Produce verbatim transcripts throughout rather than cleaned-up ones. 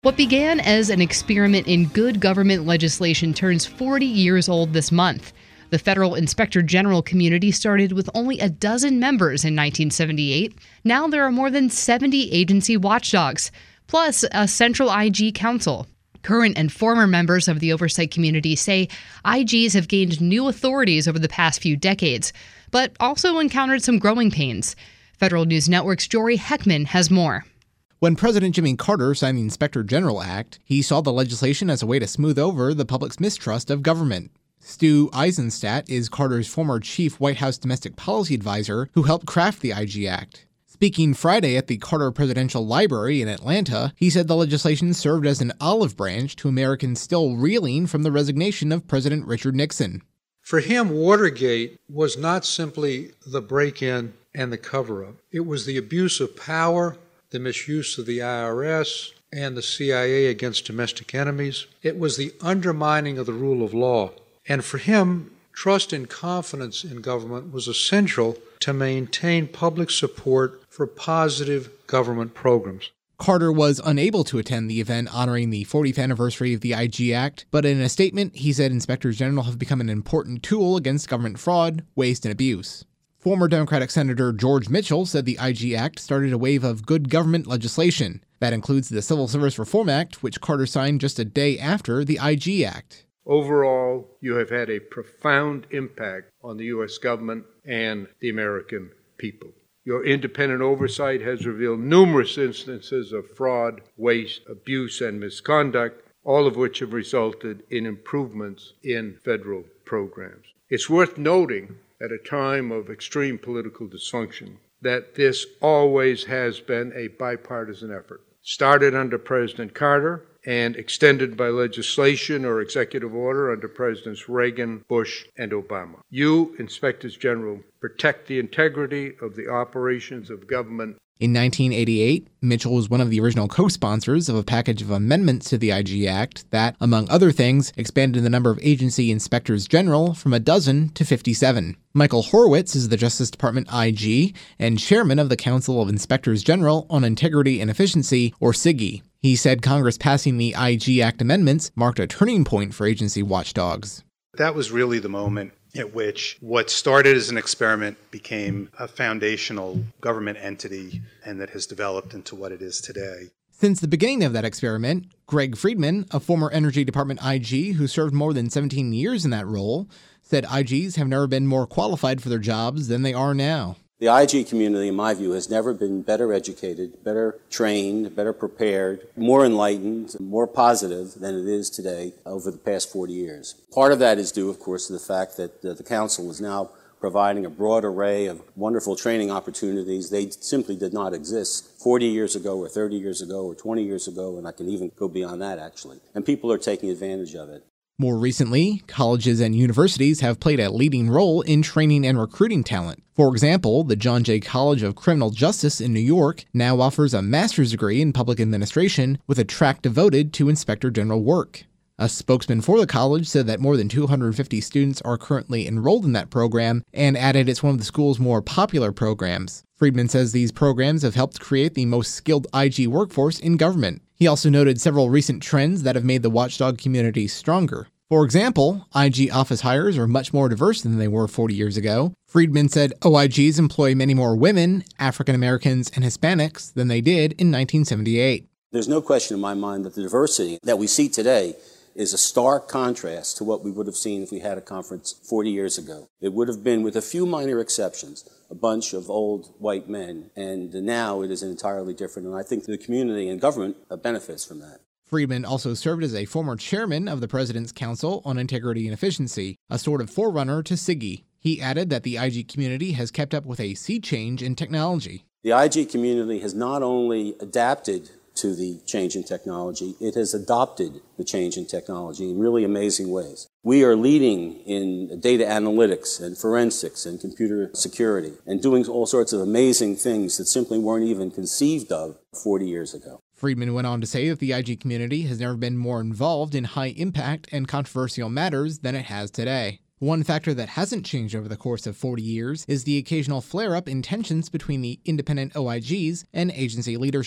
What began as an experiment in good government legislation turns forty years old this month. The federal inspector general community started with only a dozen members in nineteen seventy-eight. Now there are more than seventy agency watchdogs, plus a central I G council. Current and former members of the oversight community say I Gs have gained new authorities over the past few decades, but also encountered some growing pains. Federal News Network's Jory Heckman has more. When President Jimmy Carter signed the Inspector General Act, he saw the legislation as a way to smooth over the public's mistrust of government. Stu Eizenstat is Carter's former chief White House domestic policy advisor who helped craft the I G Act. Speaking Friday at the Carter Presidential Library in Atlanta, he said the legislation served as an olive branch to Americans still reeling from the resignation of President Richard Nixon. For him, Watergate was not simply the break-in and the cover-up. It was the abuse of power, the misuse of the I R S and the C I A against domestic enemies. It was the undermining of the rule of law. And for him, trust and confidence in government was essential to maintain public support for positive government programs. Carter was unable to attend the event honoring the fortieth anniversary of the I G Act, but in a statement, he said inspectors general have become an important tool against government fraud, waste, and abuse. Former Democratic Senator George Mitchell said the I G Act started a wave of good government legislation. That includes the Civil Service Reform Act, which Carter signed just a day after the I G Act. Overall, you have had a profound impact on the U S government and the American people. Your independent oversight has revealed numerous instances of fraud, waste, abuse, and misconduct, all of which have resulted in improvements in federal programs. It's worth noting, at a time of extreme political dysfunction, that this always has been a bipartisan effort. Started under President Carter and extended by legislation or executive order under Presidents Reagan, Bush, and Obama. You, Inspectors General, protect the integrity of the operations of government. In nineteen eighty-eight, Mitchell was one of the original co-sponsors of a package of amendments to the I G Act that, among other things, expanded the number of agency inspectors general from a dozen to fifty-seven. Michael Horowitz is the Justice Department I G and chairman of the Council of Inspectors General on Integrity and Efficiency, or C I G E. He said Congress passing the I G Act amendments marked a turning point for agency watchdogs. That was really the moment at which what started as an experiment became a foundational government entity and that has developed into what it is today. Since the beginning of that experiment, Greg Friedman, a former Energy Department I G who served more than seventeen years in that role, said I Gs have never been more qualified for their jobs than they are now. The I G community, in my view, has never been better educated, better trained, better prepared, more enlightened, more positive than it is today over the past forty years. Part of that is due, of course, to the fact that uh, the Council is now providing a broad array of wonderful training opportunities. They simply did not exist forty years ago or thirty years ago or twenty years ago, and I can even go beyond that, actually. And people are taking advantage of it. More recently, colleges and universities have played a leading role in training and recruiting talent. For example, the John Jay College of Criminal Justice in New York now offers a master's degree in public administration with a track devoted to inspector general work. A spokesman for the college said that more than two hundred fifty students are currently enrolled in that program and added it's one of the school's more popular programs. Friedman says these programs have helped create the most skilled I G workforce in government. He also noted several recent trends that have made the watchdog community stronger. For example, I G office hires are much more diverse than they were forty years ago. Friedman said O I Gs employ many more women, African Americans, and Hispanics than they did in nineteen seventy-eight. There's no question in my mind that the diversity that we see today is a stark contrast to what we would have seen if we had a conference forty years ago. It would have been, with a few minor exceptions, a bunch of old white men, and now it is entirely different, and I think the community and government benefits from that. Friedman also served as a former chairman of the President's Council on Integrity and Efficiency, a sort of forerunner to C I G E. He added that the I G community has kept up with a sea change in technology. The I G community has not only adapted to the change in technology, it has adopted the change in technology in really amazing ways. We are leading in data analytics and forensics and computer security and doing all sorts of amazing things that simply weren't even conceived of forty years ago. Friedman went on to say that the I G community has never been more involved in high-impact and controversial matters than it has today. One factor that hasn't changed over the course of forty years is the occasional flare-up in tensions between the independent O I Gs and agency leadership.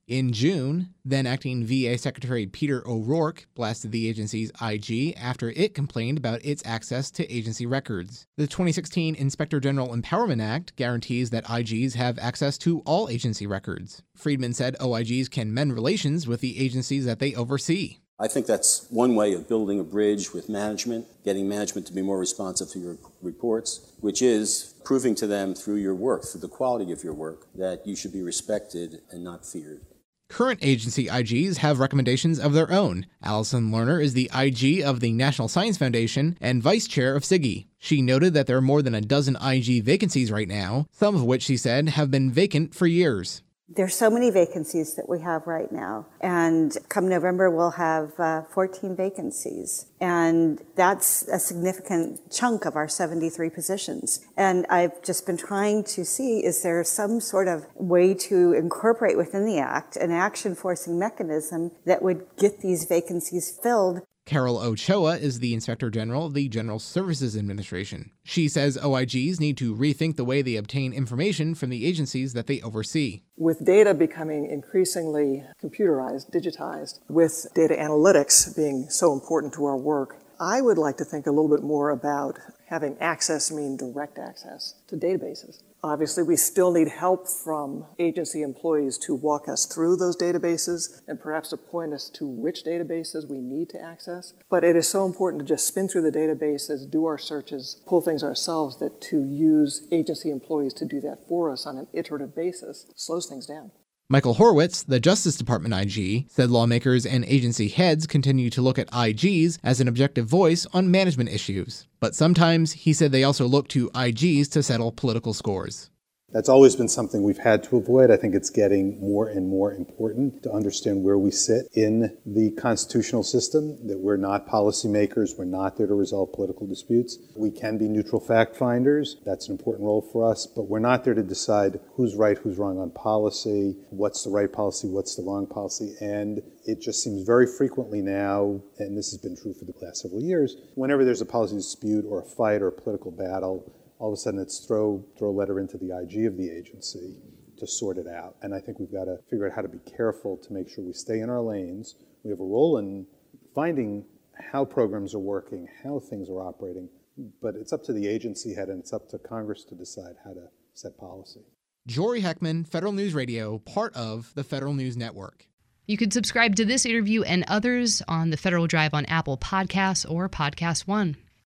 In June, then acting V A Secretary Peter O'Rourke blasted the agency's I G after it complained about its access to agency records. The twenty sixteen Inspector General Empowerment Act guarantees that I Gs have access to all agency records. Friedman said O I Gs can mend relations with the agencies that they oversee. I think that's one way of building a bridge with management, getting management to be more responsive to your reports, which is proving to them through your work, through the quality of your work, that you should be respected and not feared. Current agency I Gs have recommendations of their own. Allison Lerner is the I G of the National Science Foundation and vice chair of S I G I. She noted that there are more than a dozen I G vacancies right now, some of which, she said, have been vacant for years. There's so many vacancies that we have right now, and come November we'll have uh, fourteen vacancies, and that's a significant chunk of our seventy-three positions. And I've just been trying to see, is there some sort of way to incorporate within the Act an action-forcing mechanism that would get these vacancies filled? Carol Ochoa is the Inspector General of the General Services Administration. She says O I Gs need to rethink the way they obtain information from the agencies that they oversee. With data becoming increasingly computerized, digitized, with data analytics being so important to our work, I would like to think a little bit more about having access mean direct access to databases. Obviously, we still need help from agency employees to walk us through those databases and perhaps to point us to which databases we need to access. But it is so important to just spin through the databases, do our searches, pull things ourselves, that to use agency employees to do that for us on an iterative basis slows things down. Michael Horowitz, the Justice Department I G, said lawmakers and agency heads continue to look at I Gs as an objective voice on management issues. But sometimes, he said, they also look to I Gs to settle political scores. That's always been something we've had to avoid. I think it's getting more and more important to understand where we sit in the constitutional system, that we're not policymakers, we're not there to resolve political disputes. We can be neutral fact finders. That's an important role for us, but we're not there to decide who's right, who's wrong on policy, what's the right policy, what's the wrong policy. And it just seems very frequently now, and this has been true for the last several years, whenever there's a policy dispute or a fight or a political battle, all of a sudden it's throw throw a letter into the I G of the agency to sort it out. And I think we've got to figure out how to be careful to make sure we stay in our lanes. We have a role in finding how programs are working, how things are operating, but it's up to the agency head and it's up to Congress to decide how to set policy. Jory Heckman, Federal News Radio, part of the Federal News Network. You can subscribe to this interview and others on the Federal Drive on Apple Podcasts or Podcast One.